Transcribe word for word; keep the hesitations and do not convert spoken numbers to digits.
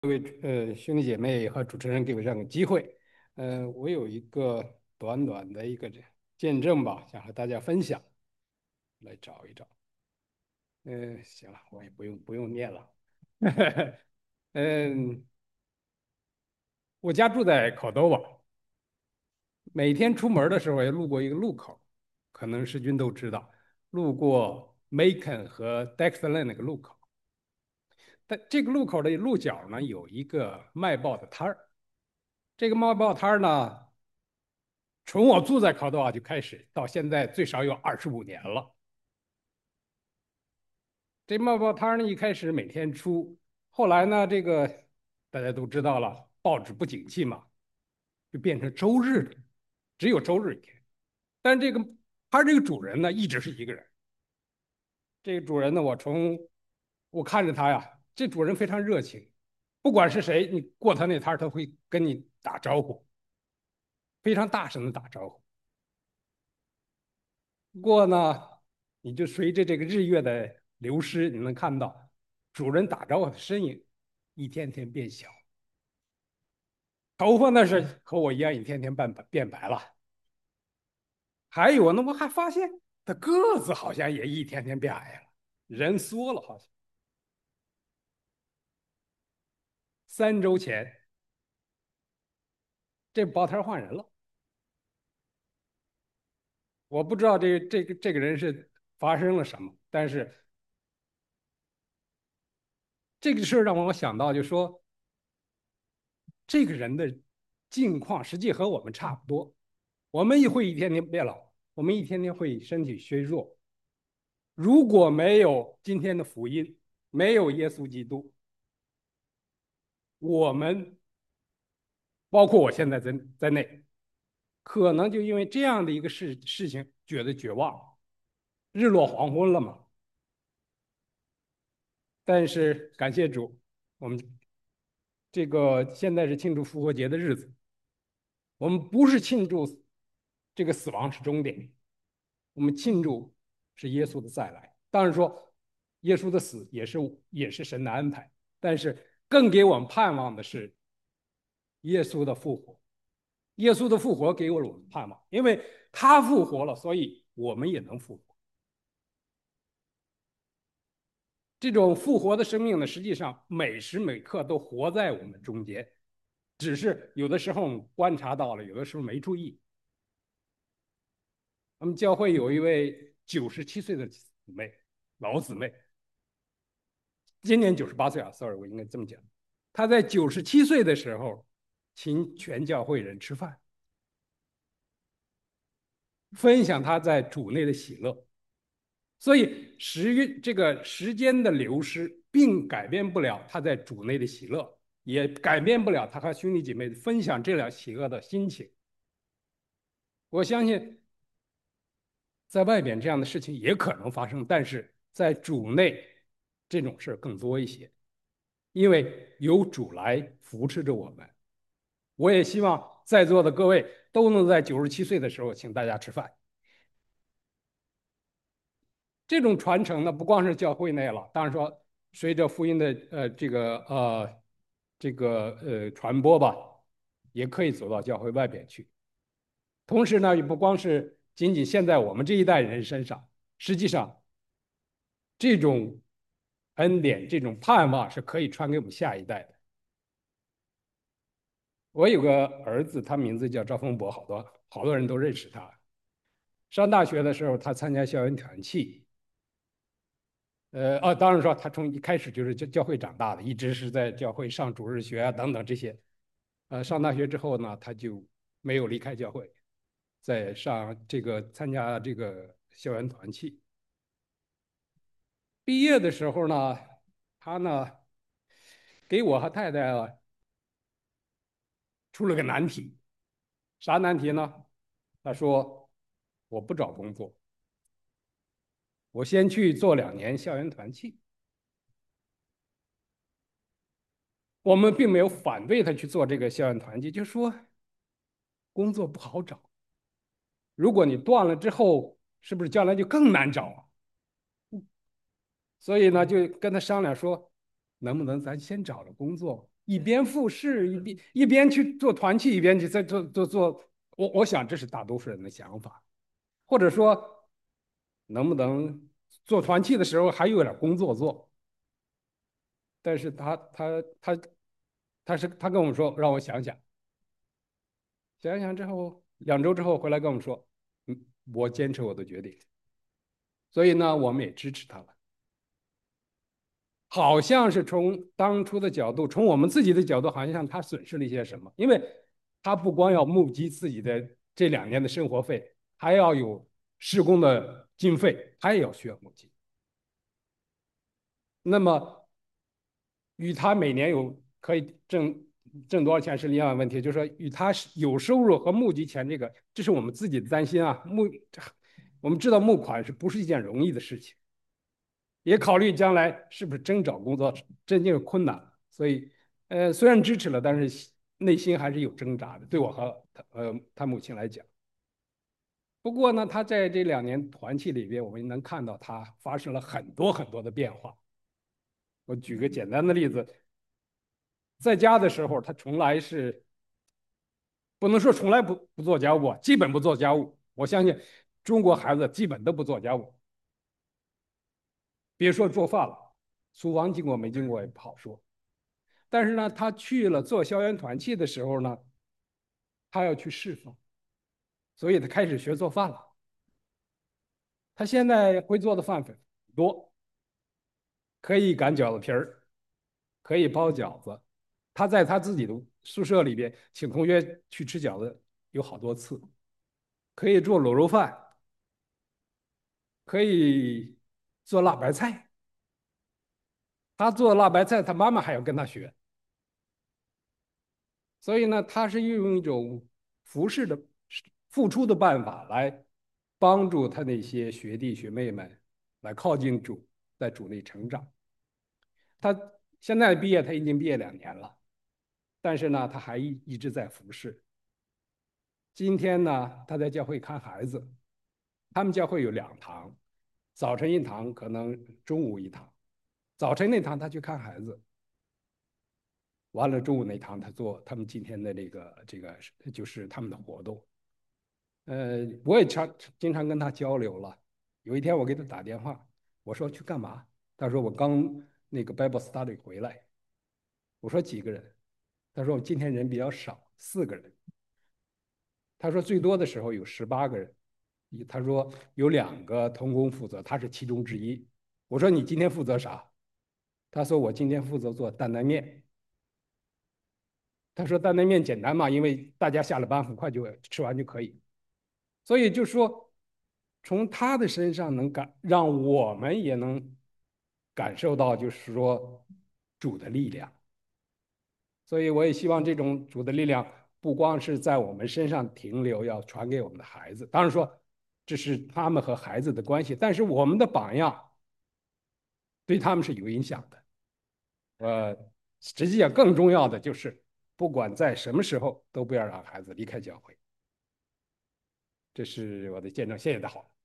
呃，兄弟姐妹和主持人给我这样的机会，呃，我有一个短短的一个这见证吧，想和大家分享，来找一找。嗯、行了，我也不用不用念了。嗯，我家住在考多瓦，每天出门的时候也路过一个路口，可能世军都知道，路过 Macon 和 Dexter Lane 那个路口。但这个路口的路角呢，有一个卖报的摊儿。这个卖报摊儿呢，从我住在考多瓦就开始，到现在最少有二十五年了。这卖报摊儿呢，一开始每天出，后来呢，这个大家都知道了，报纸不景气嘛，就变成周日的，只有周日一天。但这个摊儿这个主人呢，一直是一个人。这个主人呢，我从我看着他呀，这主人非常热情，不管是谁，你过他那摊儿，他会跟你打招呼，非常大声的打招呼。不过呢，你就随着这个日月的流失，你能看到主人打招呼的身影一天天变小，头发那是和我一样一天天变白变白了。还有呢，我还发现他个子好像也一天天变矮了，人缩了，好像三周前这包摊换人了。我不知道这这个这个人是发生了什么，但是这个事儿让我想到，就说这个人的境况实际和我们差不多。我们也会一天天变老，我们一天天会身体虚弱。如果没有今天的福音，没有耶稣基督，我们包括我现在在在内，可能就因为这样的一个事事情觉得绝望，日落黄昏了嘛。但是感谢主，我们这个现在是庆祝复活节的日子，我们不是庆祝这个死亡是终点，我们庆祝是耶稣的再来。当然说，耶稣的死也是也是神的安排，但是更给我们盼望的是耶稣的复活。耶稣的复活给我们盼望，因为他复活了，所以我们也能复活。这种复活的生命呢，实际上每时每刻都活在我们中间，只是有的时候观察到了，有的时候没注意。我们教会有一位九十七岁的姊妹，老姊妹，今年九十八岁啊，sorry，我应该这么讲。她在九十七岁的时候，请全教会人吃饭，分享她在主内的喜乐。所以时这个时间的流失，并改变不了她在主内的喜乐，也改变不了她和兄弟姐妹分享这辆喜乐的心情。我相信，在外边这样的事情也可能发生，但是在主内这种事更多一些，因为有主来扶持着我们。我也希望在座的各位都能在九十七岁的时候请大家吃饭。这种传承呢，不光是教会内了，当然说随着福音的呃这个呃这个呃传播吧，也可以走到教会外边去。同时呢，也不光是仅仅现在我们这一代人身上，实际上这种恩典、这种盼望是可以传给我们下一代的。我有个儿子，他名字叫赵峰博，好多好多人都认识他。上大学的时候，他参加校园团契，呃，哦，当然说他从一开始就是教教会长大的，一直是在教会上主日学啊等等这些。呃，上大学之后呢，他就没有离开教会，在上这个参加这个校园团契。毕业的时候呢，他呢给我和太太啊出了个难题，啥难题呢？他说我不找工作，我先去做两年校园团契。我们并没有反对他去做这个校园团契，就说工作不好找，如果你断了之后，是不是将来就更难找啊？所以呢，就跟他商量说，能不能咱先找着工作， 一边复试一边一边去做团契，一边去在做做做。我我想这是大多数人的想法，或者说能不能做团契的时候还有点工作做？但是他他他他是他跟我们说让我想想，想想之后两周之后回来跟我们说，嗯，我坚持我的决定。所以呢，我们也支持他了。好像是从当初的角度，从我们自己的角度，好像他损失了一些什么，因为他不光要募集自己的这两年的生活费，还要有施工的经费，他也要需要募集。那么与他每年有可以挣挣多少钱是另外一个问题，就是说与他有收入和募集钱这个，这是我们自己的担心啊。募，我们知道募款是不是一件容易的事情，也考虑将来是不是真找工作真正有困难，所以呃虽然支持了，但是内心还是有挣扎的。对我和他呃他母亲来讲，不过呢，他在这两年团契里边，我们能看到他发生了很多很多的变化。我举个简单的例子，在家的时候，他从来是不能说从来不不做家务，基本不做家务。我相信中国孩子基本都不做家务，别说做饭了，厨房经过没经过也不好说。但是呢，他去了做校园团契的时候呢，他要去释放，所以他开始学做饭了。他现在会做的饭很多，可以擀饺子皮儿，可以包饺子。他在他自己的宿舍里边请同学去吃饺子有好多次，可以做卤肉饭，可以做辣白菜。他做辣白菜，他妈妈还要跟他学。所以呢，他是运用一种服侍的付出的办法来帮助他那些学弟学妹们来靠近主，在主内成长。他现在毕业，他已经毕业两年了，但是呢，他还一一直在服侍。今天呢，他在教会看孩子，他们教会有两堂，早晨一堂，可能中午一堂。早晨那堂他去看孩子，完了中午那堂他做他们今天的这个这个就是他们的活动。呃，我也常经常跟他交流了。有一天我给他打电话，我说去干嘛？他说我刚那个 Bible study 回来。我说几个人？他说今天人比较少，四个人。他说最多的时候有十八个人。他说有两个童工负责，他是其中之一。我说你今天负责啥？他说我今天负责做担担面。他说担担面简单嘛，因为大家下了班很快就吃完就可以。所以就说，从他的身上能感，让我们也能感受到，就是说主的力量。所以我也希望这种主的力量不光是在我们身上停留，要传给我们的孩子。当然说，这是他们和孩子的关系，但是我们的榜样对他们是有影响的。呃，实际上更重要的就是，不管在什么时候，都不要让孩子离开教会。这是我的见证，谢谢大家好。